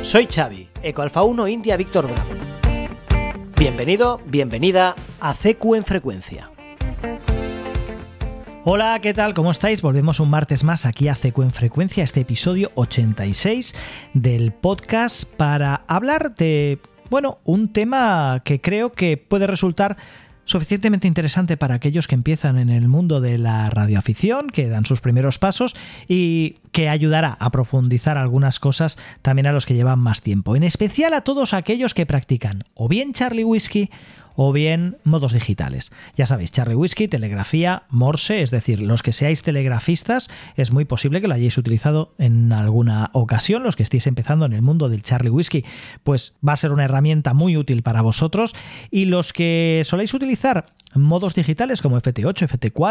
Soy Xavi, Ecoalfa 1 India Víctor Bravo. Bienvenido, bienvenida a CQ en Frecuencia. Hola, ¿qué tal? ¿Cómo estáis? Volvemos un martes más aquí a CQ en Frecuencia, este episodio 86 del podcast para hablar de, un tema que creo que puede resultar suficientemente interesante para aquellos que empiezan en el mundo de la radioafición, que dan sus primeros pasos y que ayudará a profundizar algunas cosas también a los que llevan más tiempo, en especial a todos aquellos que practican o bien Charlie Whiskey o bien modos digitales. Ya sabéis, Charlie Whiskey, telegrafía, Morse, es decir, los que seáis telegrafistas, es muy posible que lo hayáis utilizado en alguna ocasión. Los que estéis empezando en el mundo del Charlie Whiskey, pues va a ser una herramienta muy útil para vosotros. Y los que soléis utilizar modos digitales como FT8,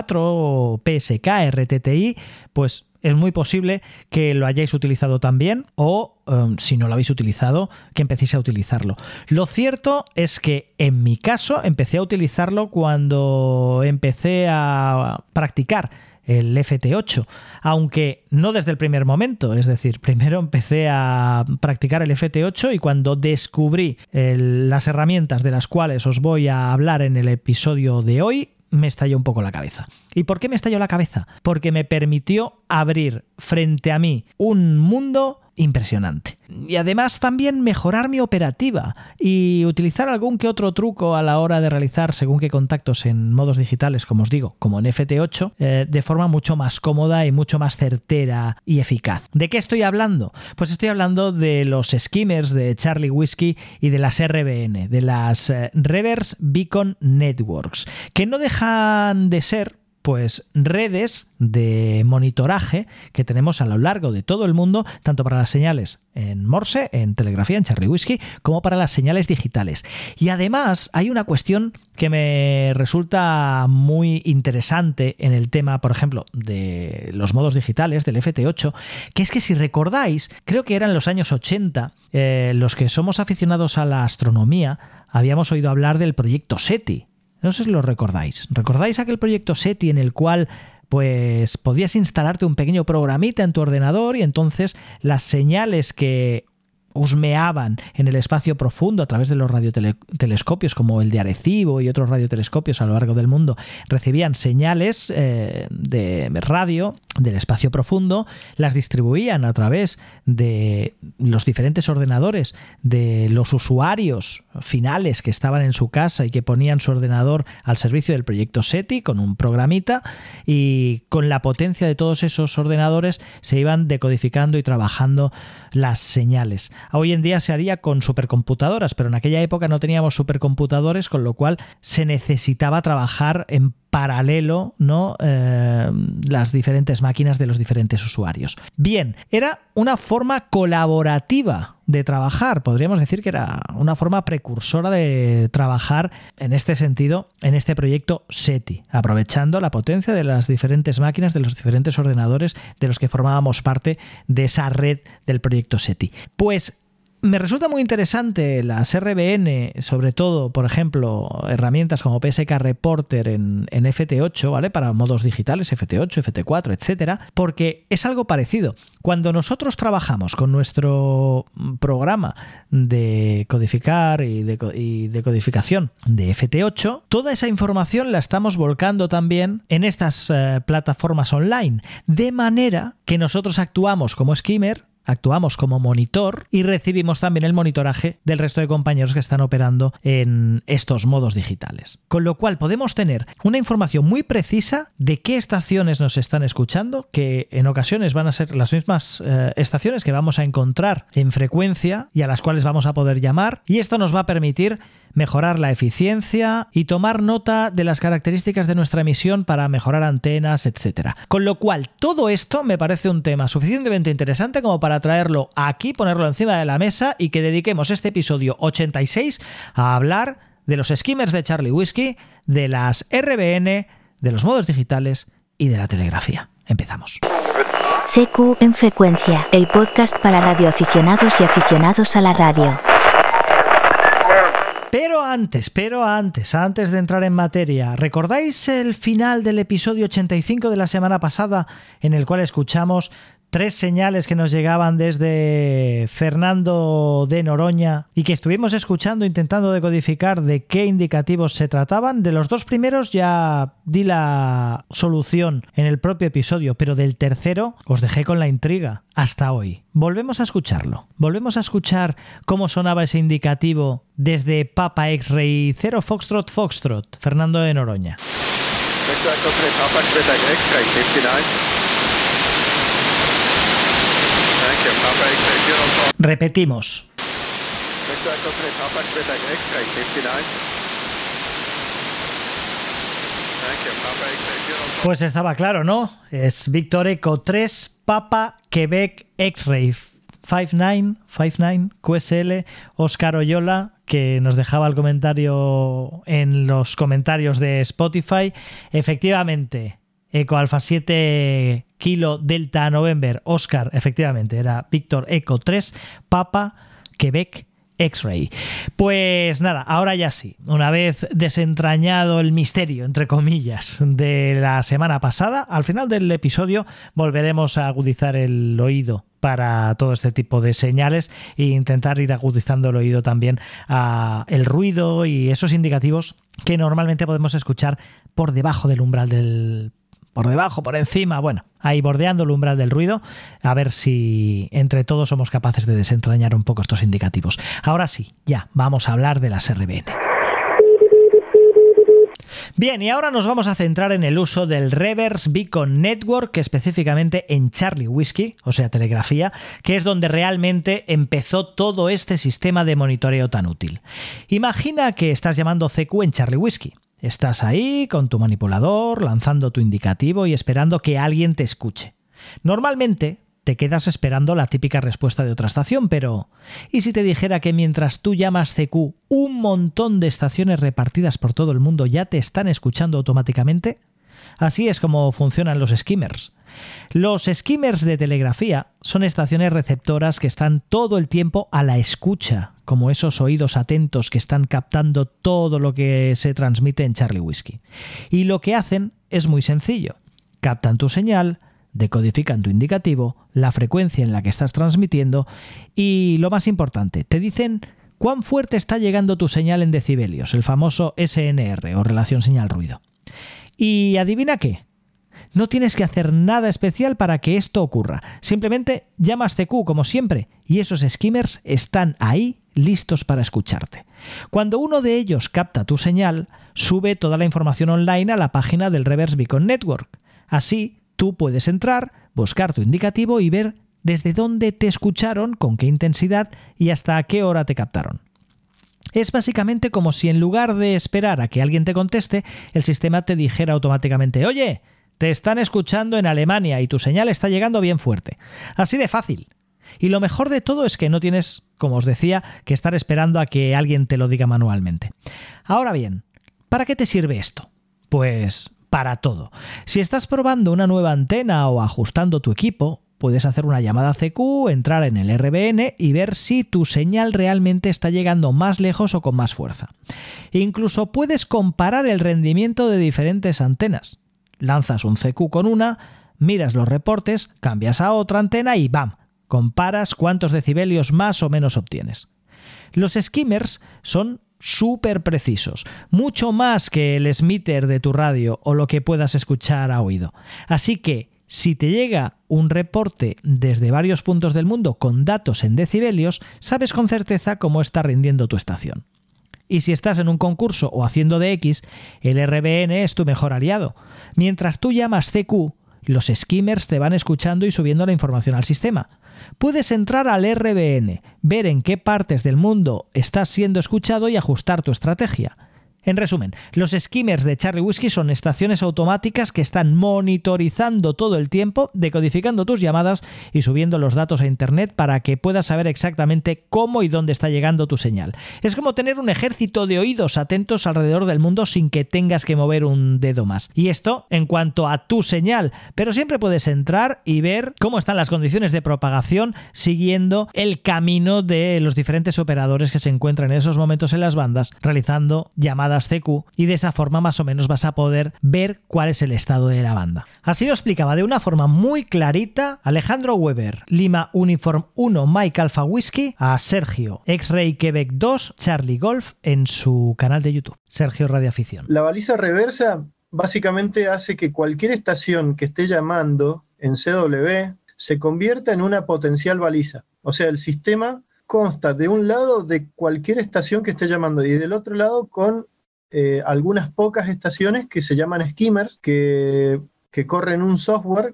FT4, PSK, RTTI, pues es muy posible que lo hayáis utilizado también o, si no lo habéis utilizado, que empecéis a utilizarlo. Lo cierto es que en mi caso empecé a utilizarlo cuando empecé a practicar el FT8, aunque no desde el primer momento, es decir, primero empecé a practicar el FT8 y cuando descubrí las herramientas de las cuales os voy a hablar en el episodio de hoy, me estalló un poco la cabeza. ¿Y por qué me estalló la cabeza? Porque me permitió abrir frente a mí un mundo impresionante. Y además también mejorar mi operativa y utilizar algún que otro truco a la hora de realizar según qué contactos en modos digitales, como os digo, como en FT8, de forma mucho más cómoda y mucho más certera y eficaz. ¿De qué estoy hablando? Pues estoy hablando de los skimmers de Charlie Whiskey y de las RBN, de las Reverse Beacon Networks, que no dejan de ser pues redes de monitoraje que tenemos a lo largo de todo el mundo, tanto para las señales en Morse, en telegrafía, en Charlie Whiskey, como para las señales digitales. Y además hay una cuestión que me resulta muy interesante en el tema, por ejemplo, de los modos digitales del FT8, que es que si recordáis, creo que eran los años 80, los que somos aficionados a la astronomía, habíamos oído hablar del proyecto SETI. No sé si lo recordáis. ¿Recordáis aquel proyecto SETI en el cual pues podías instalarte un pequeño programita en tu ordenador y entonces las señales que husmeaban en el espacio profundo a través de los radiotelescopios como el de Arecibo y otros radiotelescopios a lo largo del mundo recibían señales de radio del espacio profundo, las distribuían a través de los diferentes ordenadores de los usuarios finales que estaban en su casa y que ponían su ordenador al servicio del proyecto SETI con un programita, y con la potencia de todos esos ordenadores se iban decodificando y trabajando las señales. Hoy en día se haría con supercomputadoras, pero en aquella época no teníamos supercomputadores, con lo cual se necesitaba trabajar en paralelo, ¿no? Las diferentes máquinas de los diferentes usuarios. Bien, era una forma colaborativa de trabajar, podríamos decir que era una forma precursora de trabajar en este sentido, en este proyecto SETI, aprovechando la potencia de las diferentes máquinas, de los diferentes ordenadores de los que formábamos parte de esa red del proyecto SETI. Pues me resulta muy interesante las RBN, sobre todo, por ejemplo, herramientas como PSK Reporter en FT8, ¿vale? Para modos digitales, FT8, FT4, etcétera, porque es algo parecido. Cuando nosotros trabajamos con nuestro programa de codificar y de codificación de FT8, toda esa información la estamos volcando también en estas plataformas online, de manera que nosotros actuamos como skimmer, actuamos como monitor y recibimos también el monitoraje del resto de compañeros que están operando en estos modos digitales. Con lo cual podemos tener una información muy precisa de qué estaciones nos están escuchando, que en ocasiones van a ser las mismas estaciones que vamos a encontrar en frecuencia y a las cuales vamos a poder llamar, y esto nos va a permitir mejorar la eficiencia y tomar nota de las características de nuestra emisión para mejorar antenas, etc. Con lo cual, todo esto me parece un tema suficientemente interesante como para traerlo aquí, ponerlo encima de la mesa y que dediquemos este episodio 86 a hablar de los skimmers de Charlie Whiskey, de las RBN, de los modos digitales y de la telegrafía. Empezamos. CQ en Frecuencia, el podcast para radioaficionados y aficionados a la radio. Pero antes de entrar en materia, ¿recordáis el final del episodio 85 de la semana pasada en el cual escuchamos 3 señales que nos llegaban desde Fernando de Noroña y que estuvimos escuchando, intentando decodificar de qué indicativos se trataban. De los 2 primeros ya di la solución en el propio episodio, pero del tercero os dejé con la intriga hasta hoy. Volvemos a escucharlo. Volvemos a escuchar cómo sonaba ese indicativo desde Papa X-Ray 0 Foxtrot Foxtrot, Fernando de Noroña. Repetimos. Pues estaba claro, ¿no? Es Víctor Eco 3 Papa Quebec X-Ray 59 QSL Oscar Oyola, que nos dejaba el comentario en los comentarios de Spotify. Efectivamente, Eco Alfa 7 Kilo Delta November Oscar, efectivamente, era Víctor Eco 3 Papa Quebec X-Ray. Pues nada, ahora ya sí, una vez desentrañado el misterio, entre comillas, de la semana pasada, al final del episodio volveremos a agudizar el oído para todo este tipo de señales e intentar ir agudizando el oído también a el ruido y esos indicativos que normalmente podemos escuchar por debajo del umbral del... por debajo, por encima, bueno, ahí bordeando el umbral del ruido, a ver si entre todos somos capaces de desentrañar un poco estos indicativos. Ahora sí, ya, vamos a hablar de las RBN. Bien, y ahora nos vamos a centrar en el uso del Reverse Beacon Network, específicamente en Charlie Whiskey, o sea, telegrafía, que es donde realmente empezó todo este sistema de monitoreo tan útil. Imagina que estás llamando CQ en Charlie Whiskey. Estás ahí con tu manipulador, lanzando tu indicativo y esperando que alguien te escuche. Normalmente te quedas esperando la típica respuesta de otra estación, pero ¿y si te dijera que mientras tú llamas CQ, un montón de estaciones repartidas por todo el mundo ya te están escuchando automáticamente? Así es como funcionan los skimmers. Los skimmers de telegrafía son estaciones receptoras que están todo el tiempo a la escucha, como esos oídos atentos que están captando todo lo que se transmite en Charlie Whiskey. Y lo que hacen es muy sencillo. Captan tu señal, decodifican tu indicativo, la frecuencia en la que estás transmitiendo y, lo más importante, te dicen cuán fuerte está llegando tu señal en decibelios, el famoso SNR o relación señal-ruido. ¿Y adivina qué? No tienes que hacer nada especial para que esto ocurra. Simplemente llamas CQ como siempre y esos skimmers están ahí listos para escucharte. Cuando uno de ellos capta tu señal, sube toda la información online a la página del Reverse Beacon Network. Así, tú puedes entrar, buscar tu indicativo y ver desde dónde te escucharon, con qué intensidad y hasta a qué hora te captaron. Es básicamente como si en lugar de esperar a que alguien te conteste, el sistema te dijera automáticamente: «Oye, te están escuchando en Alemania y tu señal está llegando bien fuerte». Así de fácil. Y lo mejor de todo es que no tienes, como os decía, que estar esperando a que alguien te lo diga manualmente. Ahora bien, ¿para qué te sirve esto? Pues para todo. Si estás probando una nueva antena o ajustando tu equipo, puedes hacer una llamada CQ, entrar en el RBN y ver si tu señal realmente está llegando más lejos o con más fuerza. Incluso puedes comparar el rendimiento de diferentes antenas. Lanzas un CQ con una, miras los reportes, cambias a otra antena y ¡bam!, comparas cuántos decibelios más o menos obtienes. Los skimmers son súper precisos, mucho más que el smitter de tu radio o lo que puedas escuchar a oído. Así que, si te llega un reporte desde varios puntos del mundo con datos en decibelios, sabes con certeza cómo está rindiendo tu estación. Y si estás en un concurso o haciendo DX, el RBN es tu mejor aliado. Mientras tú llamas CQ, los skimmers te van escuchando y subiendo la información al sistema. Puedes entrar al RBN, ver en qué partes del mundo estás siendo escuchado y ajustar tu estrategia. En resumen, los skimmers de Charlie Whiskey son estaciones automáticas que están monitorizando todo el tiempo, decodificando tus llamadas y subiendo los datos a internet para que puedas saber exactamente cómo y dónde está llegando tu señal. Es como tener un ejército de oídos atentos alrededor del mundo sin que tengas que mover un dedo más. Y esto en cuanto a tu señal, pero siempre puedes entrar y ver cómo están las condiciones de propagación siguiendo el camino de los diferentes operadores que se encuentran en esos momentos en las bandas, realizando llamadas llamadas CQ y de esa forma más o menos vas a poder ver cuál es el estado de la banda. Así lo explicaba de una forma muy clarita Alejandro Weber, Lima Uniform 1 Mike Alpha Whiskey, a Sergio X-Ray Quebec 2 Charlie Golf en su canal de YouTube, Sergio Radioafición. La baliza reversa básicamente hace que cualquier estación que esté llamando en CW se convierta en una potencial baliza. O sea, el sistema consta de un lado de cualquier estación que esté llamando y del otro lado con algunas pocas estaciones que se llaman skimmers, que corren un software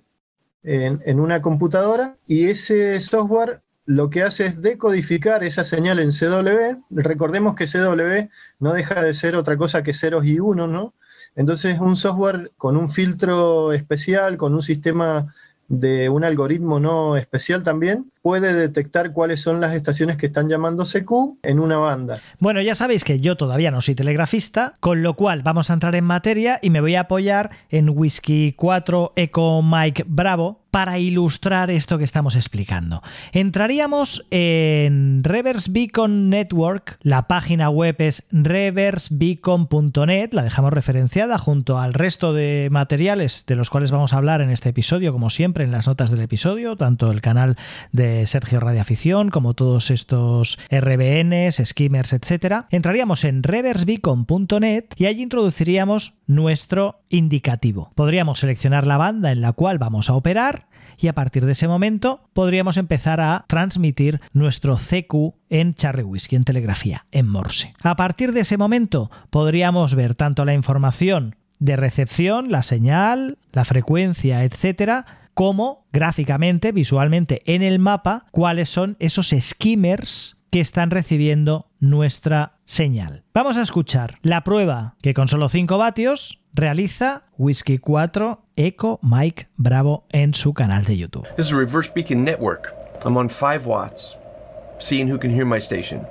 en una computadora, y ese software lo que hace es decodificar esa señal en CW. Recordemos que CW no deja de ser otra cosa que ceros y unos, ¿no? Entonces un software con un filtro especial, con un sistema de un algoritmo no especial también, puede detectar cuáles son las estaciones que están llamando CQ en una banda. Bueno, ya sabéis que yo todavía no soy telegrafista, con lo cual vamos a entrar en materia y me voy a apoyar en Whisky 4 Echo Mike Bravo para ilustrar esto que estamos explicando. Entraríamos en Reverse Beacon Network, la página web es reversebeacon.net, la dejamos referenciada junto al resto de materiales de los cuales vamos a hablar en este episodio, como siempre en las notas del episodio, tanto el canal de Sergio Radioafición como todos estos RBNs, skimmers, etc. Entraríamos en reversebeacon.net y allí introduciríamos nuestro indicativo. Podríamos seleccionar la banda en la cual vamos a operar y a partir de ese momento podríamos empezar a transmitir nuestro CQ en Charlie Whiskey, en telegrafía, en Morse. A partir de ese momento podríamos ver tanto la información de recepción, la señal, la frecuencia, etcétera, como gráficamente, visualmente en el mapa, cuáles son esos skimmers que están recibiendo nuestra señal. Vamos a escuchar la prueba que con solo 5 vatios realiza Whisky 4 Echo Mike Bravo en su canal de YouTube. This is a reverse beacon network. I'm on 5 watts. Seeing who can hear my station.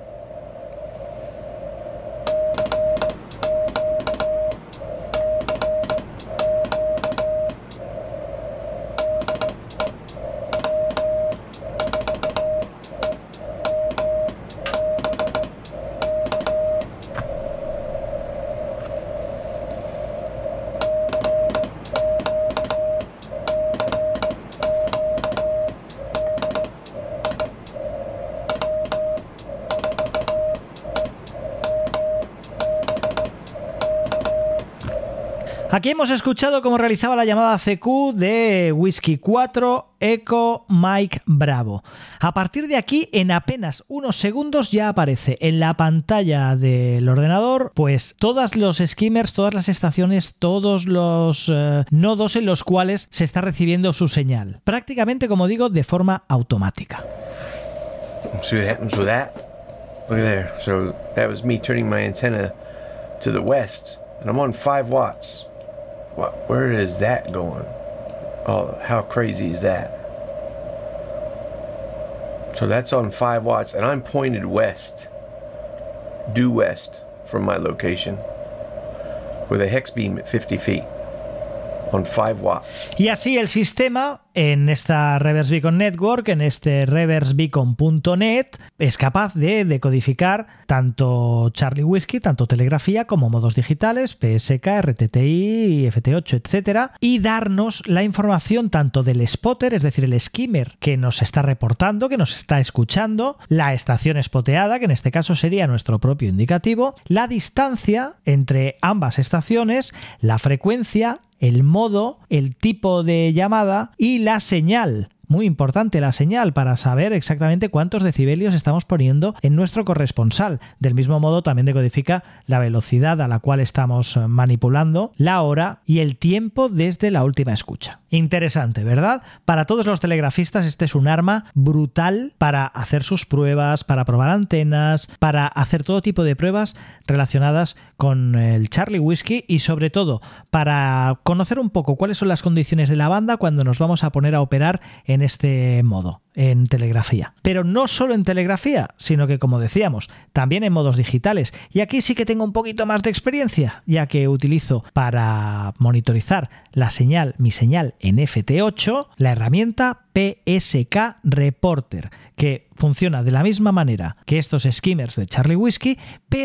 Aquí hemos escuchado cómo realizaba la llamada CQ de Whisky 4 Echo Mike Bravo. A partir de aquí, en apenas unos segundos ya aparece en la pantalla del ordenador pues todos los skimmers, todas las estaciones, todos los nodos en los cuales se está recibiendo su señal. Prácticamente, como digo, de forma automática. See what happens with that? Look at there. So that was me turning my antenna to the west, and I'm on 5 watts. Where is that going? Oh, how crazy is that? So that's on 5 watts, and I'm pointed west, due west from my location, with a hex beam at 50 feet on 5 watts. Y así el sistema en esta Reverse Beacon Network, en este reversebeacon.net, es capaz de decodificar tanto Charlie Whiskey, tanto telegrafía, como modos digitales, PSK, RTTI, FT8, etc. Y darnos la información tanto del spotter, es decir, el skimmer que nos está reportando, que nos está escuchando, la estación spoteada, que en este caso sería nuestro propio indicativo, la distancia entre ambas estaciones, la frecuencia, el modo, el tipo de llamada y la señal. Muy importante la señal para saber exactamente cuántos decibelios estamos poniendo en nuestro corresponsal. Del mismo modo también decodifica la velocidad a la cual estamos manipulando, la hora y el tiempo desde la última escucha. Interesante, ¿verdad? Para todos los telegrafistas este es un arma brutal para hacer sus pruebas, para probar antenas, para hacer todo tipo de pruebas relacionadas con el Charlie Whiskey y sobre todo para conocer un poco cuáles son las condiciones de la banda cuando nos vamos a poner a operar en este modo, en telegrafía. Pero no solo en telegrafía, sino que, como decíamos, también en modos digitales. Y aquí sí que tengo un poquito más de experiencia, ya que utilizo para monitorizar la señal, mi señal en FT8, la herramienta PSK Reporter, que funciona de la misma manera que estos skimmers de Charlie Whiskey, pero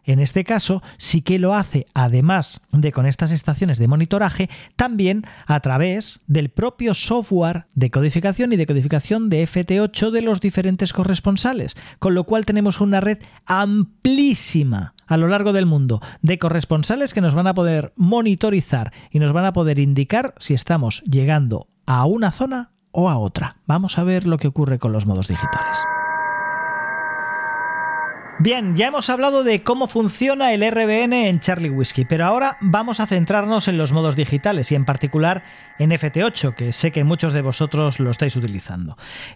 en este caso sí que lo hace, además de con estas estaciones de monitoraje, también a través del propio software de codificación y decodificación de FT8 de los diferentes corresponsales, con lo cual tenemos una red amplísima a lo largo del mundo de corresponsales que nos van a poder monitorizar y nos van a poder indicar si estamos llegando a una zona o a otra. Vamos a ver lo que ocurre con los modos digitales. Bien, ya hemos hablado de cómo funciona el RBN en Charlie Whiskey, pero ahora vamos a centrarnos en los modos digitales y en particular en FT8, que sé que muchos de vosotros lo estáis utilizando.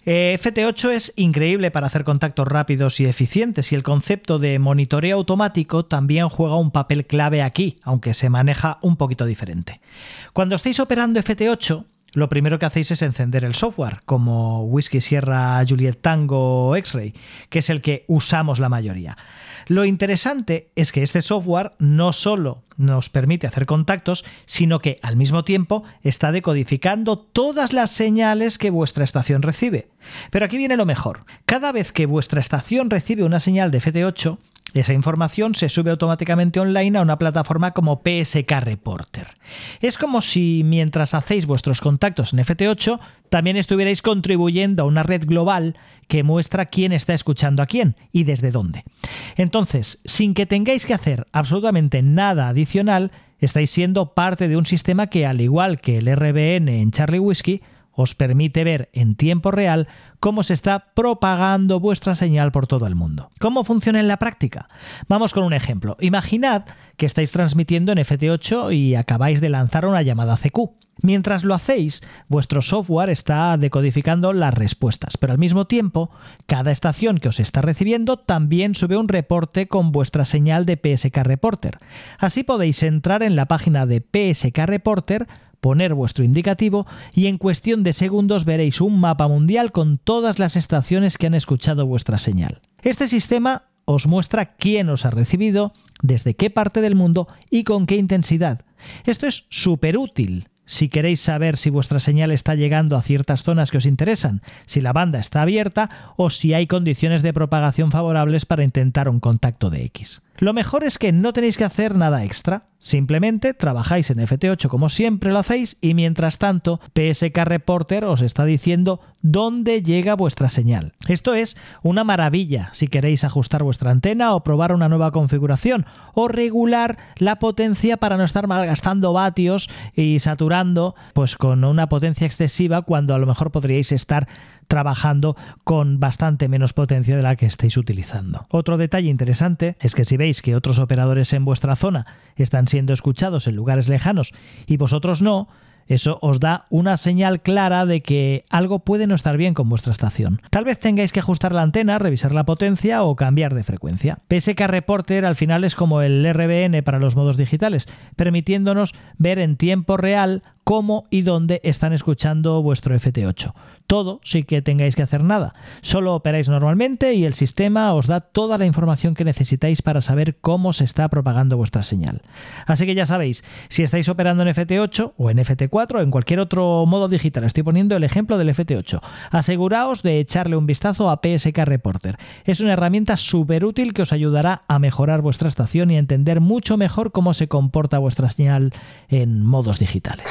FT8 es increíble para hacer contactos rápidos y eficientes, y el concepto de monitoreo automático también juega un papel clave aquí, aunque se maneja un poquito diferente. Cuando estáis operando FT8, lo primero que hacéis es encender el software, como Whiskey Sierra Juliet Tango X-Ray, que es el que usamos la mayoría. Lo interesante es que este software no solo nos permite hacer contactos, sino que al mismo tiempo está decodificando todas las señales que vuestra estación recibe. Pero aquí viene lo mejor. Cada vez que vuestra estación recibe una señal de FT8, esa información se sube automáticamente online a una plataforma como PSK Reporter. Es como si mientras hacéis vuestros contactos en FT8 también estuvierais contribuyendo a una red global que muestra quién está escuchando a quién y desde dónde. Entonces, sin que tengáis que hacer absolutamente nada adicional, estáis siendo parte de un sistema que, al igual que el RBN en Charlie Whiskey, os permite ver en tiempo real cómo se está propagando vuestra señal por todo el mundo. ¿Cómo funciona en la práctica? Vamos con un ejemplo. Imaginad que estáis transmitiendo en FT8 y acabáis de lanzar una llamada CQ. Mientras lo hacéis, vuestro software está decodificando las respuestas, pero al mismo tiempo, cada estación que os está recibiendo también sube un reporte con vuestra señal de PSK Reporter. Así podéis entrar en la página de PSK Reporter, poner vuestro indicativo y en cuestión de segundos veréis un mapa mundial con todas las estaciones que han escuchado vuestra señal. Este sistema os muestra quién os ha recibido, desde qué parte del mundo y con qué intensidad. Esto es súper útil si queréis saber si vuestra señal está llegando a ciertas zonas que os interesan, si la banda está abierta o si hay condiciones de propagación favorables para intentar un contacto de X. Lo mejor es que no tenéis que hacer nada extra, simplemente trabajáis en FT8 como siempre lo hacéis y mientras tanto PSK Reporter os está diciendo dónde llega vuestra señal. Esto es una maravilla si queréis ajustar vuestra antena o probar una nueva configuración o regular la potencia para no estar malgastando vatios y saturando pues con una potencia excesiva cuando a lo mejor podríais estar trabajando con bastante menos potencia de la que estáis utilizando. Otro detalle interesante es que si veis que otros operadores en vuestra zona están siendo escuchados en lugares lejanos y vosotros no, eso os da una señal clara de que algo puede no estar bien con vuestra estación. Tal vez tengáis que ajustar la antena, revisar la potencia o cambiar de frecuencia. PSK Reporter al final es como el RBN para los modos digitales, permitiéndonos ver en tiempo real cómo y dónde están escuchando vuestro FT8. Todo sin que tengáis que hacer nada. Solo operáis normalmente y el sistema os da toda la información que necesitáis para saber cómo se está propagando vuestra señal. Así que ya sabéis, si estáis operando en FT8 o en FT4 o en cualquier otro modo digital, estoy poniendo el ejemplo del FT8, aseguraos de echarle un vistazo a PSK Reporter. Es una herramienta súper útil que os ayudará a mejorar vuestra estación y a entender mucho mejor cómo se comporta vuestra señal en modos digitales.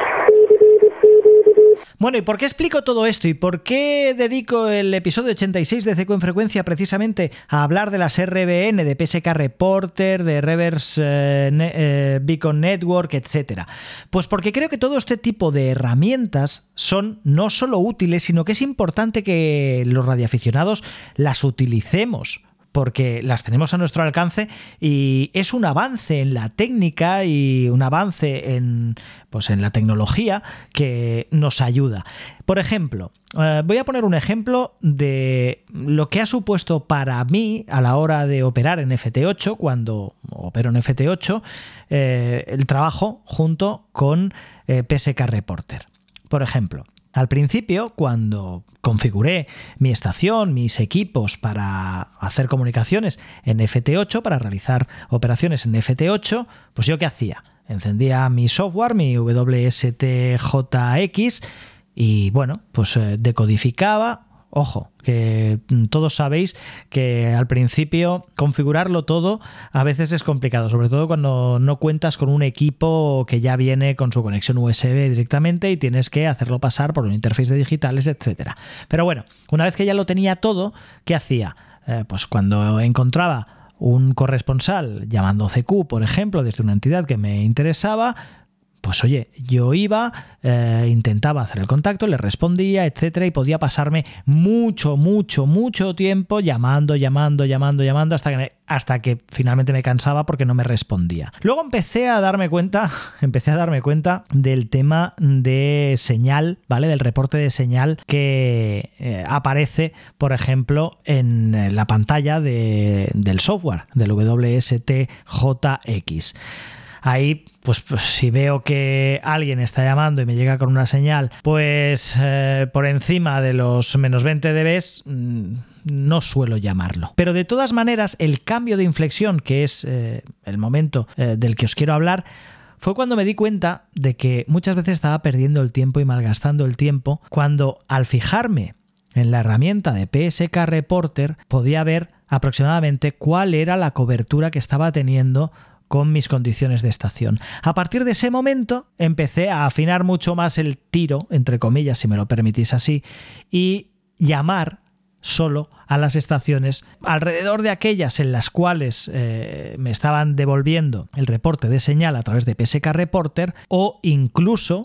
Bueno, ¿y por qué explico todo esto? ¿Y por qué dedico el episodio 86 de CQ en Frecuencia precisamente a hablar de las RBN, de PSK Reporter, de Reverse Beacon Network, etcétera? Pues porque creo que todo este tipo de herramientas son no solo útiles, sino que es importante que los radioaficionados las utilicemos, porque las tenemos a nuestro alcance y es un avance en la técnica y un avance en la tecnología que nos ayuda. Por ejemplo, voy a poner un ejemplo de lo que ha supuesto para mí a la hora de operar en FT8, cuando opero en FT8, el trabajo junto con PSK Reporter. Por ejemplo, al principio, cuando configuré mi estación, mis equipos para hacer comunicaciones en FT8, para realizar operaciones en FT8, pues ¿yo qué hacía? Encendía mi software, mi WSTJX, y bueno, pues decodificaba Ojo, que todos sabéis que al principio configurarlo todo a veces es complicado, sobre todo cuando no cuentas con un equipo que ya viene con su conexión USB directamente y tienes que hacerlo pasar por un interface de digitales, etcétera. Pero bueno, una vez que ya lo tenía todo, ¿qué hacía? Pues cuando encontraba un corresponsal llamando CQ, por ejemplo, desde una entidad que me interesaba, pues oye, yo iba, intentaba hacer el contacto, le respondía, etcétera, y podía pasarme mucho tiempo llamando hasta que finalmente me cansaba porque no me respondía. Luego empecé a darme cuenta del tema de señal, ¿vale? Del reporte de señal que aparece, por ejemplo, en la pantalla del software, del WSTJX. Ahí, pues si veo que alguien está llamando y me llega con una señal, pues por encima de los menos 20 dB, no suelo llamarlo. Pero de todas maneras, el cambio de inflexión, que es el momento del que os quiero hablar, fue cuando me di cuenta de que muchas veces estaba perdiendo el tiempo y malgastando el tiempo, cuando al fijarme en la herramienta de PSK Reporter podía ver aproximadamente cuál era la cobertura que estaba teniendo con mis condiciones de estación. A partir de ese momento empecé a afinar mucho más el tiro, entre comillas, si me lo permitís así, y llamar solo a las estaciones alrededor de aquellas en las cuales me estaban devolviendo el reporte de señal a través de PSK Reporter, o incluso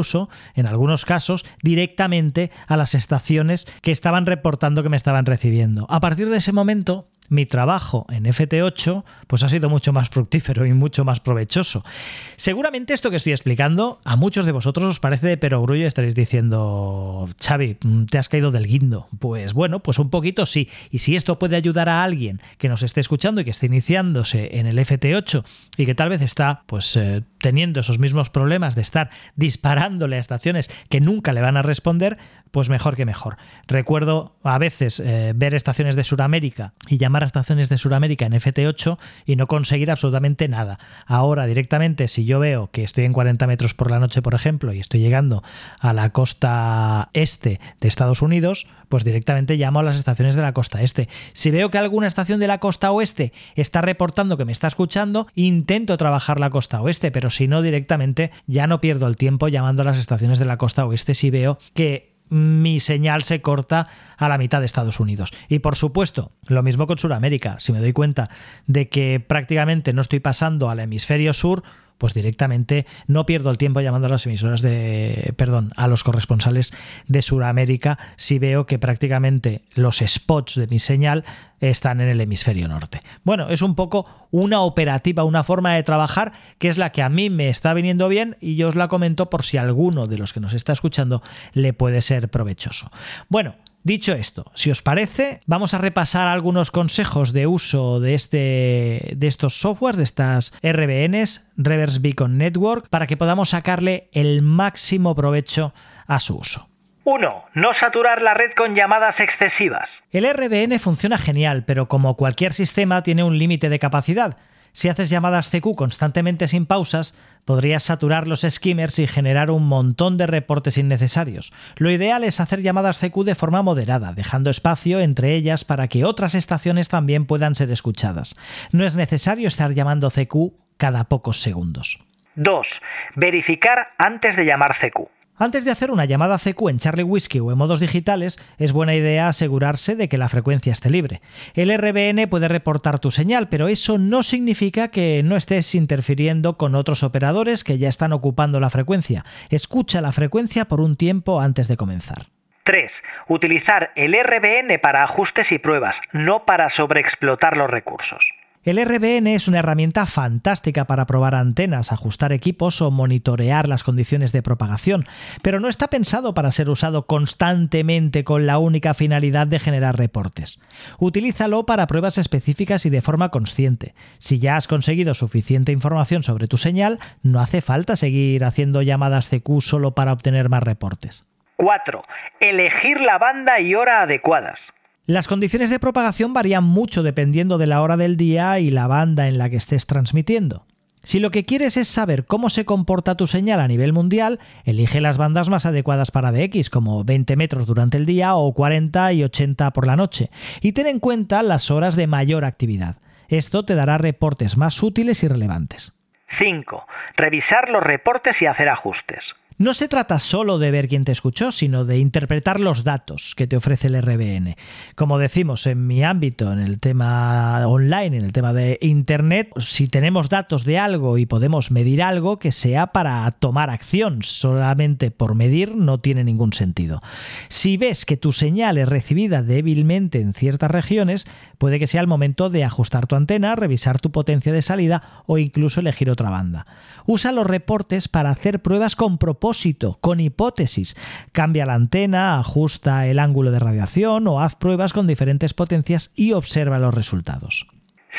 en algunos casos directamente a las estaciones que estaban reportando que me estaban recibiendo. A partir de ese momento, mi trabajo en FT8 pues ha sido mucho más fructífero y mucho más provechoso. Seguramente esto que estoy explicando a muchos de vosotros os parece de perogrullo y estaréis diciendo: Xavi, te has caído del guindo. Pues bueno, pues un poquito sí. Y si esto puede ayudar a alguien que nos esté escuchando y que esté iniciándose en el FT8 y que tal vez está pues teniendo esos mismos problemas de estar disparándole a estaciones que nunca le van a responder, pues mejor que mejor. Recuerdo a veces ver estaciones de Sudamérica y llamar a estaciones de Sudamérica en FT8 y no conseguir absolutamente nada. Ahora directamente, si yo veo que estoy en 40 metros por la noche, por ejemplo, y estoy llegando a la costa este de Estados Unidos, pues directamente llamo a las estaciones de la costa este. Si veo que alguna estación de la costa oeste está reportando que me está escuchando, intento trabajar la costa oeste, pero si no, directamente ya no pierdo el tiempo llamando a las estaciones de la costa oeste si veo que mi señal se corta a la mitad de Estados Unidos. Y por supuesto, lo mismo con Sudamérica. Si me doy cuenta de que prácticamente no estoy pasando al hemisferio sur, pues directamente no pierdo el tiempo llamando a las emisoras a los corresponsales de Sudamérica si veo que prácticamente los spots de mi señal están en el hemisferio norte. Bueno, es un poco una operativa, una forma de trabajar que es la que a mí me está viniendo bien y yo os la comento por si a alguno de los que nos está escuchando le puede ser provechoso. Bueno, dicho esto, si os parece, vamos a repasar algunos consejos de uso de estos softwares, de estas RBNs, Reverse Beacon Network, para que podamos sacarle el máximo provecho a su uso. 1. No saturar la red con llamadas excesivas. El RBN funciona genial, pero como cualquier sistema tiene un límite de capacidad. Si haces llamadas CQ constantemente sin pausas, podrías saturar los skimmers y generar un montón de reportes innecesarios. Lo ideal es hacer llamadas CQ de forma moderada, dejando espacio entre ellas para que otras estaciones también puedan ser escuchadas. No es necesario estar llamando CQ cada pocos segundos. 2. Verificar antes de llamar CQ. Antes de hacer una llamada CQ en Charlie Whiskey o en modos digitales, es buena idea asegurarse de que la frecuencia esté libre. El RBN puede reportar tu señal, pero eso no significa que no estés interfiriendo con otros operadores que ya están ocupando la frecuencia. Escucha la frecuencia por un tiempo antes de comenzar. 3. Utilizar el RBN para ajustes y pruebas, no para sobreexplotar los recursos. El RBN es una herramienta fantástica para probar antenas, ajustar equipos o monitorear las condiciones de propagación, pero no está pensado para ser usado constantemente con la única finalidad de generar reportes. Utilízalo para pruebas específicas y de forma consciente. Si ya has conseguido suficiente información sobre tu señal, no hace falta seguir haciendo llamadas CQ solo para obtener más reportes. 4. Elegir la banda y hora adecuadas. Las condiciones de propagación varían mucho dependiendo de la hora del día y la banda en la que estés transmitiendo. Si lo que quieres es saber cómo se comporta tu señal a nivel mundial, elige las bandas más adecuadas para DX, como 20 metros durante el día o 40 y 80 por la noche, y ten en cuenta las horas de mayor actividad. Esto te dará reportes más útiles y relevantes. 5. Revisar los reportes y hacer ajustes. No se trata solo de ver quién te escuchó, sino de interpretar los datos que te ofrece el RBN. Como decimos en mi ámbito, en el tema online, en el tema de Internet, si tenemos datos de algo y podemos medir algo, que sea para tomar acción. Solamente por medir no tiene ningún sentido. Si ves que tu señal es recibida débilmente en ciertas regiones, puede que sea el momento de ajustar tu antena, revisar tu potencia de salida o incluso elegir otra banda. Usa los reportes para hacer pruebas con propósito, con hipótesis. Cambia la antena, ajusta el ángulo de radiación o haz pruebas con diferentes potencias y observa los resultados.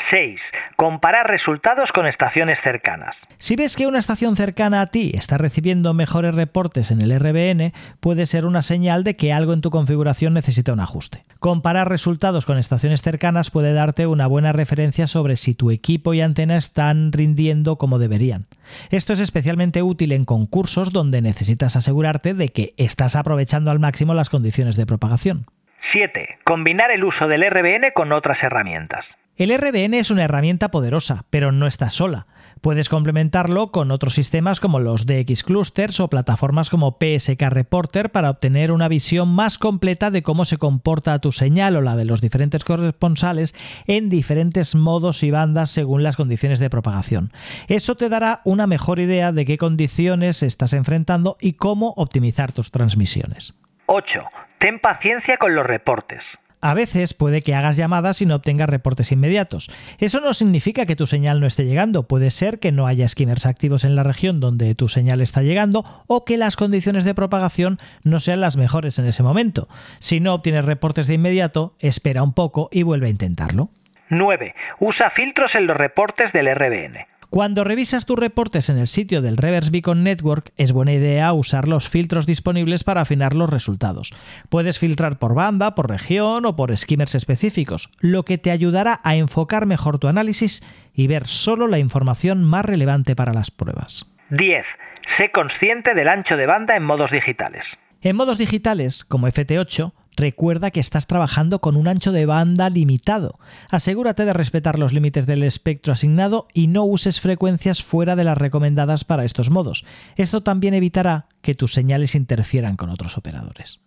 6. Comparar resultados con estaciones cercanas. Si ves que una estación cercana a ti está recibiendo mejores reportes en el RBN, puede ser una señal de que algo en tu configuración necesita un ajuste. Comparar resultados con estaciones cercanas puede darte una buena referencia sobre si tu equipo y antena están rindiendo como deberían. Esto es especialmente útil en concursos donde necesitas asegurarte de que estás aprovechando al máximo las condiciones de propagación. 7. Combinar el uso del RBN con otras herramientas. El RBN es una herramienta poderosa, pero no está sola. Puedes complementarlo con otros sistemas como los DX Clusters o plataformas como PSK Reporter para obtener una visión más completa de cómo se comporta tu señal o la de los diferentes corresponsales en diferentes modos y bandas según las condiciones de propagación. Eso te dará una mejor idea de qué condiciones estás enfrentando y cómo optimizar tus transmisiones. 8. Ten paciencia con los reportes. A veces puede que hagas llamadas y no obtengas reportes inmediatos. Eso no significa que tu señal no esté llegando. Puede ser que no haya skimmers activos en la región donde tu señal está llegando o que las condiciones de propagación no sean las mejores en ese momento. Si no obtienes reportes de inmediato, espera un poco y vuelve a intentarlo. 9. Usa filtros en los reportes del RBN. Cuando revisas tus reportes en el sitio del Reverse Beacon Network, es buena idea usar los filtros disponibles para afinar los resultados. Puedes filtrar por banda, por región o por skimmers específicos, lo que te ayudará a enfocar mejor tu análisis y ver solo la información más relevante para las pruebas. 10. Sé consciente del ancho de banda en modos digitales. En modos digitales, como FT8, recuerda que estás trabajando con un ancho de banda limitado. Asegúrate de respetar los límites del espectro asignado y no uses frecuencias fuera de las recomendadas para estos modos. Esto también evitará que tus señales interfieran con otros operadores.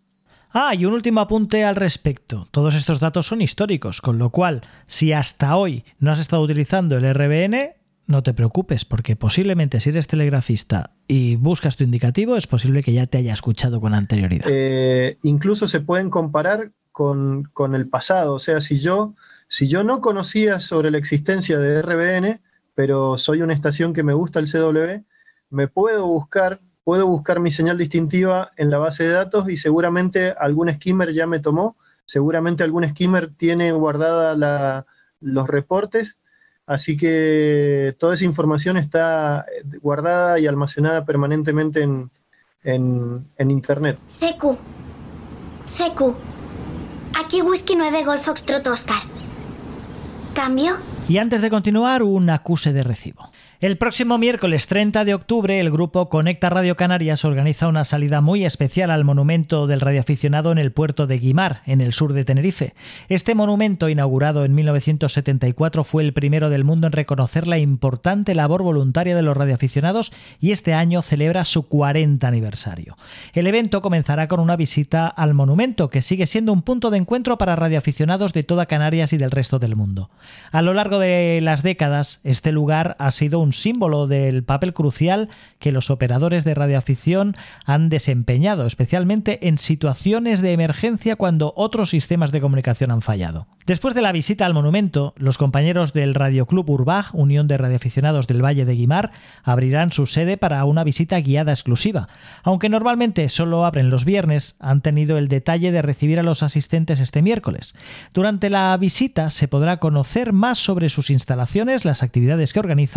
Y un último apunte al respecto. Todos estos datos son históricos, con lo cual, si hasta hoy no has estado utilizando el RBN, no te preocupes, porque posiblemente si eres telegrafista y buscas tu indicativo, es posible que ya te haya escuchado con anterioridad. Incluso se pueden comparar con el pasado. O sea, si yo no conocía sobre la existencia de RBN, pero soy una estación que me gusta el CW, puedo buscar mi señal distintiva en la base de datos y seguramente algún skimmer ya me tomó, seguramente algún skimmer tiene guardada los reportes. Así que toda esa información está guardada y almacenada permanentemente en Internet. CQ. Aquí Whisky 9 Golf Foxtrot Oscar. ¿Cambio? Y antes de continuar, un acuse de recibo. El próximo miércoles 30 de octubre, el grupo Conecta Radio Canarias organiza una salida muy especial al monumento del radioaficionado en el puerto de Guimar, en el sur de Tenerife. Este monumento, inaugurado en 1974, fue el primero del mundo en reconocer la importante labor voluntaria de los radioaficionados y este año celebra su 40 aniversario. El evento comenzará con una visita al monumento, que sigue siendo un punto de encuentro para radioaficionados de toda Canarias y del resto del mundo. A lo largo de las décadas, este lugar ha sido un símbolo del papel crucial que los operadores de radioafición han desempeñado, especialmente en situaciones de emergencia cuando otros sistemas de comunicación han fallado. Después de la visita al monumento, los compañeros del Radioclub Urbaj, Unión de Radioaficionados del Valle de Guimar, abrirán su sede para una visita guiada exclusiva. Aunque normalmente solo abren los viernes, han tenido el detalle de recibir a los asistentes este miércoles. Durante la visita se podrá conocer más sobre sus instalaciones, las actividades que organizan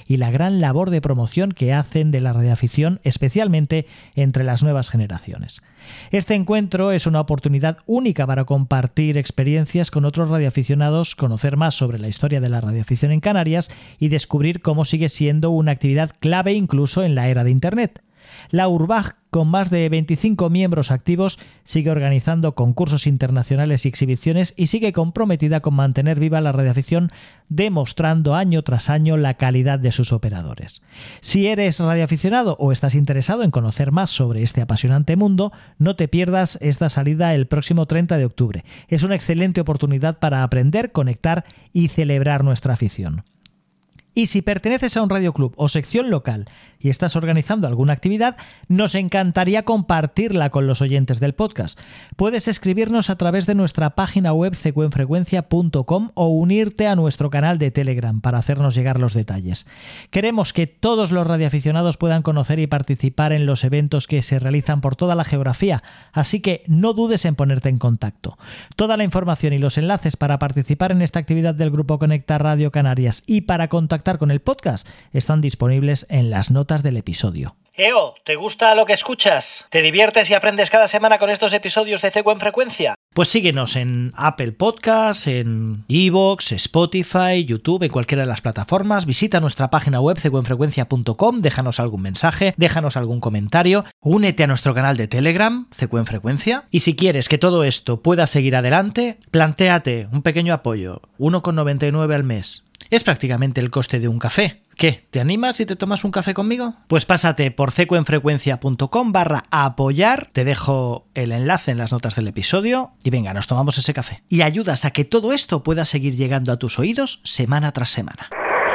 y la gran labor de promoción que hacen de la radioafición, especialmente entre las nuevas generaciones. Este encuentro es una oportunidad única para compartir experiencias con otros radioaficionados, conocer más sobre la historia de la radioafición en Canarias y descubrir cómo sigue siendo una actividad clave incluso en la era de Internet. La URBAG, con más de 25 miembros activos, sigue organizando concursos internacionales y exhibiciones y sigue comprometida con mantener viva la radioafición, demostrando año tras año la calidad de sus operadores. Si eres radioaficionado o estás interesado en conocer más sobre este apasionante mundo, no te pierdas esta salida el próximo 30 de octubre. Es una excelente oportunidad para aprender, conectar y celebrar nuestra afición. Y si perteneces a un radioclub o sección local y estás organizando alguna actividad, nos encantaría compartirla con los oyentes del podcast. Puedes escribirnos a través de nuestra página web cecuenfrecuencia.com o unirte a nuestro canal de Telegram para hacernos llegar los detalles. Queremos que todos los radioaficionados puedan conocer y participar en los eventos que se realizan por toda la geografía, así que no dudes en ponerte en contacto. Toda la información y los enlaces para participar en esta actividad del Grupo Conecta Radio Canarias y para contactar con el podcast están disponibles en las notas del episodio. ¿Te gusta lo que escuchas? ¿Te diviertes y aprendes cada semana con estos episodios de CECU en Frecuencia? Pues síguenos en Apple Podcasts, en iVoox, Spotify, YouTube, en cualquiera de las plataformas. Visita nuestra página web cecuenfrecuencia.com, déjanos algún mensaje, déjanos algún comentario, únete a nuestro canal de Telegram, CECU en Frecuencia. Y si quieres que todo esto pueda seguir adelante, plantéate un pequeño apoyo, 1,99 al mes. Es prácticamente el coste de un café. ¿Qué? ¿Te animas y te tomas un café conmigo? Pues pásate por cecuenfrecuencia.com/apoyar, te dejo el enlace en las notas del episodio y venga, nos tomamos ese café. Y ayudas a que todo esto pueda seguir llegando a tus oídos semana tras semana.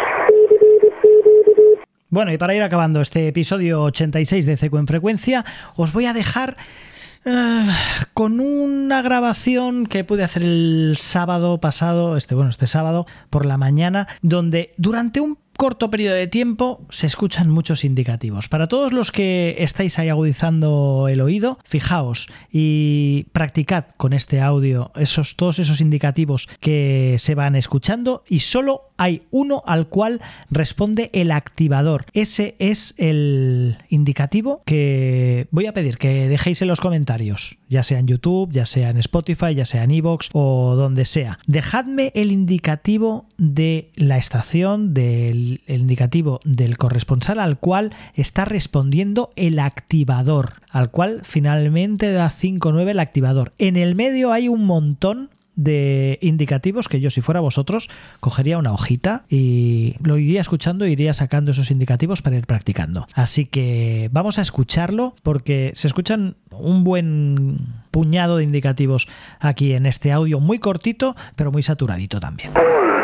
Bueno, y para ir acabando este episodio 86 de CECU en Frecuencia, os voy a dejar con una grabación que pude hacer el sábado pasado, este sábado por la mañana, donde durante un corto periodo de tiempo se escuchan muchos indicativos. Para todos los que estáis ahí agudizando el oído, fijaos y practicad con este audio todos esos indicativos que se van escuchando, y solo hay uno al cual responde el activador. Ese es el indicativo que voy a pedir que dejéis en los comentarios, ya sea en YouTube, ya sea en Spotify, ya sea en iVoox o donde sea. Dejadme el indicativo de la estación, el indicativo del corresponsal al cual está respondiendo el activador, al cual finalmente da 5-9 el activador. En el medio hay un montón de indicativos que yo, si fuera vosotros, cogería una hojita y lo iría escuchando, iría sacando esos indicativos para ir practicando. Así que vamos a escucharlo porque se escuchan un buen puñado de indicativos aquí en este audio, muy cortito pero muy saturadito también.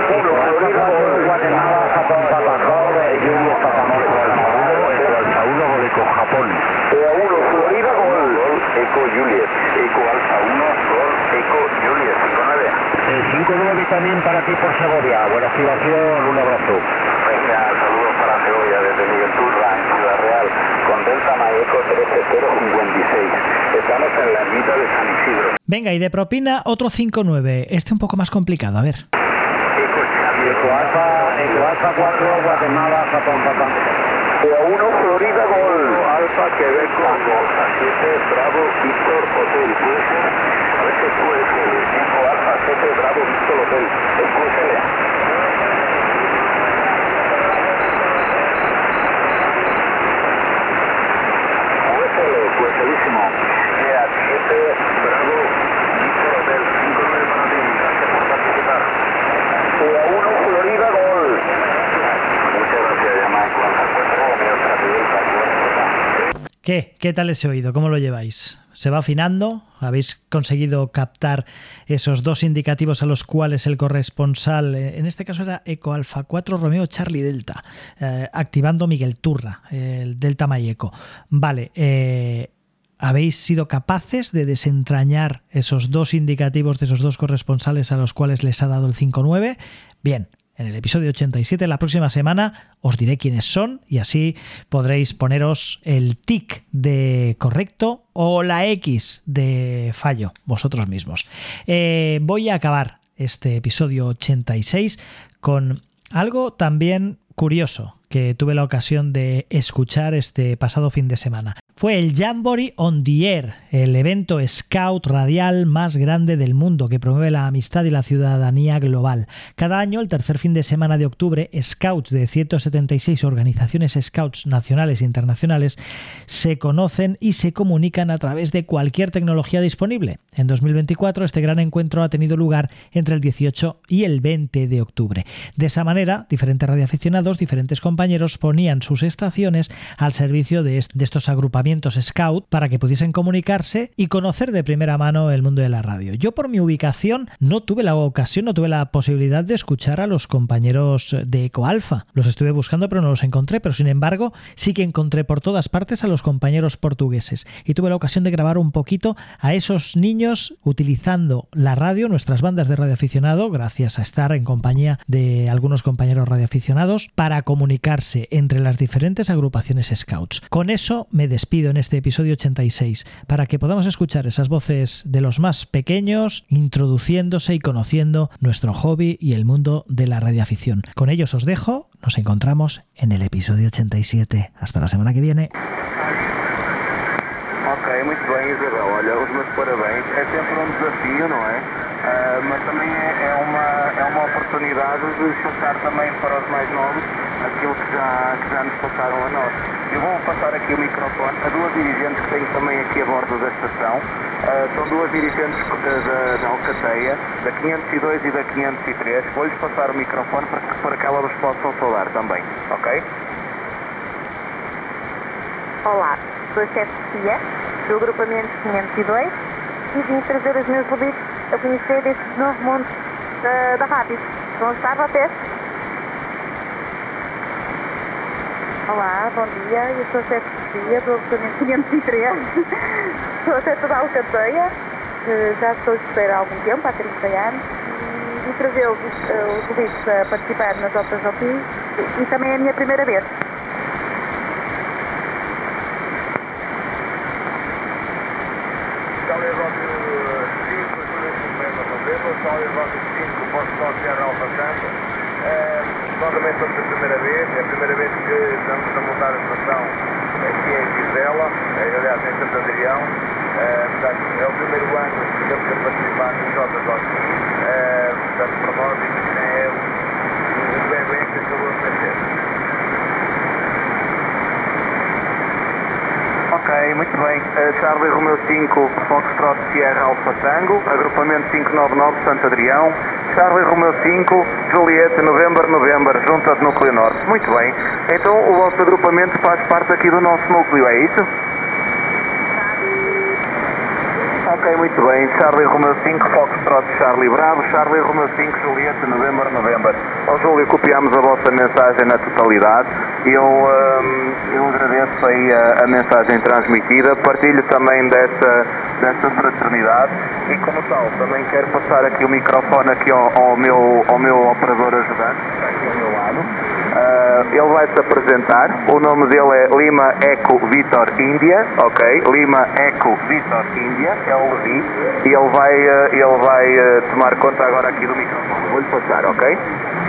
Japón. EA1 Florida, gol. Eco Juliet. Eco Alfa 1, gol. Eco Juliet. 5-9 también para ti por Segovia. Buena activación, un abrazo. Venga, saludos para Segovia desde Miguel Turra, en Ciudad Real, con Delta Maeco 13056. Estamos en la ermita de San Isidro. Venga, y de propina otro 5-9. Este un poco más complicado, a ver. Eco Alfa 4, Guatemala, Japón, Japón. EA1 Florida, gol. Alfa Quebec, Congo. A7 Bravo Víctor Hotel. Puede ser. A ver si puede ser. Eco Alfa 7 Bravo Víctor Hotel. Escúchale. Cueselísimo. EA7 Bravo Víctor Hotel. 5-9 para ti. Gracias por participar. EA1 Florida, gol. Muchas gracias, llamada con Alfa 4. ¿Qué tal ese oído? ¿Cómo lo lleváis? ¿Se va afinando? ¿Habéis conseguido captar esos dos indicativos a los cuales el corresponsal, en este caso era Eco Alfa 4 Romeo Charlie Delta, activando Miguel Turra, el Delta Maeco? Vale, ¿habéis sido capaces de desentrañar esos dos indicativos de esos dos corresponsales a los cuales les ha dado el 5-9? Bien. En el episodio 87, la próxima semana, os diré quiénes son y así podréis poneros el tic de correcto o la X de fallo vosotros mismos. Voy a acabar este episodio 86 con algo también curioso que tuve la ocasión de escuchar este pasado fin de semana. Fue el Jamboree on the Air, el evento scout radial más grande del mundo que promueve la amistad y la ciudadanía global. Cada año, el tercer fin de semana de octubre, scouts de 176 organizaciones scouts nacionales e internacionales se conocen y se comunican a través de cualquier tecnología disponible. En 2024, este gran encuentro ha tenido lugar entre el 18 y el 20 de octubre. De esa manera, diferentes radioaficionados, diferentes compañeros ponían sus estaciones al servicio de estos agrupamientos scout para que pudiesen comunicarse y conocer de primera mano el mundo de la radio. Yo, por mi ubicación, no tuve la posibilidad de escuchar a los compañeros de Eco Alfa. Los estuve buscando pero no los encontré, pero sin embargo sí que encontré por todas partes a los compañeros portugueses y tuve la ocasión de grabar un poquito a esos niños utilizando la radio, nuestras bandas de radioaficionado, gracias a estar en compañía de algunos compañeros radioaficionados, para comunicarse entre las diferentes agrupaciones scouts. Con eso me despido en este episodio 86, para que podamos escuchar esas voces de los más pequeños introduciéndose y conociendo nuestro hobby y el mundo de la radioafición. Con ellos os dejo, nos encontramos en el episodio 87. Hasta la semana que viene. Ok, muito bem, Isabel. Olha, os meus parabéns. É sempre um desafio, não é? Mas também é uma oportunidade de passar também para os mais novos aquilo que já nos passaram a nós. Eu vou passar aqui o microfone a duas dirigentes que tenho também aqui a bordo da estação. São duas dirigentes da Alcateia, da 502 e da 503. Vou-lhes passar o microfone para que elas os possam saudar também, ok? Olá, sou a chefe Sofia, do agrupamento 502, e vim trazer os meus ouvintes a conhecer este novo mundo da rádio. Vão estar vocês? Olá, bom dia, eu sou a chefe Sofia, do agrupamento 503. Sou a chefe da Alcateia, já estou a espera há algum tempo, há 30 anos, e vim trazer os ouvintes a participar nas Otas ao Fim, e também é a minha primeira vez. Itália Ródio 5, Novembro, Itália Ródio 5, Portugal Sierra Alfa Tango. Novamente estamos a primeira vez, é a primeira vez que estamos a montar a estação aqui em Vizela, aliás em Santo Adrião. Portanto, é o primeiro ano que estamos a participar nos Jogos ao Fim. Portanto, para nós isto é um bebê que acabou de nascer. Ok, muito bem. Charlie Romeo 5, Foxtrot Sierra Alfa Tango, agrupamento 599 Santo Adrião. Charlie Romeo 5, Juliette, November, junta de Núcleo Norte. Muito bem. Então o vosso agrupamento faz parte aqui do nosso núcleo, é isso? Ok, muito bem. Charlie Romeo 5, Foxtrot Charlie Bravo, Charlie Romeo 5, Juliette, November. Ó Júlio, copiamos a vossa mensagem na totalidade. Eu agradeço aí a mensagem transmitida, partilho também dessa fraternidade e, como tal, também quero passar aqui o microfone aqui ao meu operador ajudante, que está aqui ao meu lado. Ele vai se apresentar, o nome dele é Lima Eco Vitor India, ok? Lima Eco Vitor India, é o Levi, e ele vai tomar conta agora aqui do microfone. Vou-lhe passar, ok?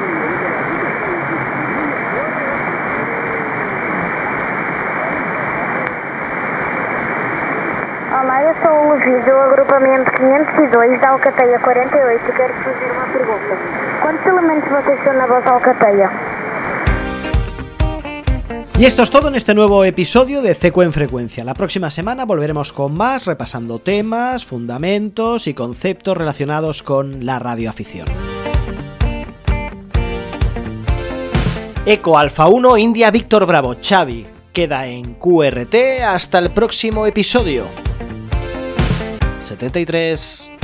Olá, eu sou o Levi do agrupamento 502 da Alcateia 48 e quero fazer uma pergunta. Quantos elementos vocês são na vossa Alcateia? Y esto es todo en este nuevo episodio de CQ en Frecuencia. La próxima semana volveremos con más, repasando temas, fundamentos y conceptos relacionados con la radioafición. Eco Alfa 1 India Víctor Bravo Xavi queda en QRT hasta el próximo episodio. 73.